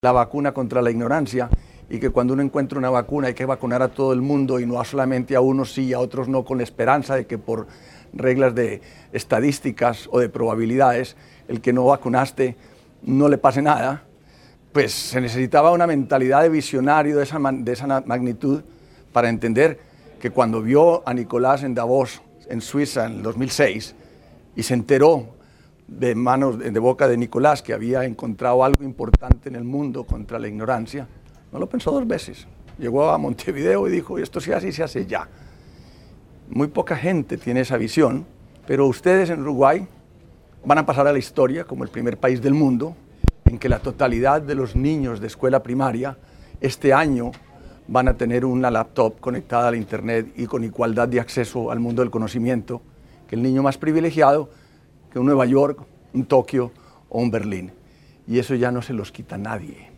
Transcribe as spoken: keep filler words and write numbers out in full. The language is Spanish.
la vacuna contra la ignorancia y que cuando uno encuentra una vacuna hay que vacunar a todo el mundo y no solamente a unos sí y a otros no, con la esperanza de que por reglas de estadísticas o de probabilidades el que no vacunaste no le pase nada, pues se necesitaba una mentalidad de visionario de esa, de esa magnitud para entender que cuando vio a Nicolás en Davos, en Suiza, en el dos mil seis, y se enteró de manos, de boca de Nicolás, que había encontrado algo importante en el mundo contra la ignorancia, no lo pensó dos veces. Llegó a Montevideo y dijo, esto se hace y se hace ya. Muy poca gente tiene esa visión, pero ustedes en Uruguay van a pasar a la historia como el primer país del mundo en que la totalidad de los niños de escuela primaria este año van a tener una laptop conectada al internet y con igualdad de acceso al mundo del conocimiento que el niño más privilegiado que un Nueva York, un Tokio o un Berlín. Y eso ya no se los quita nadie.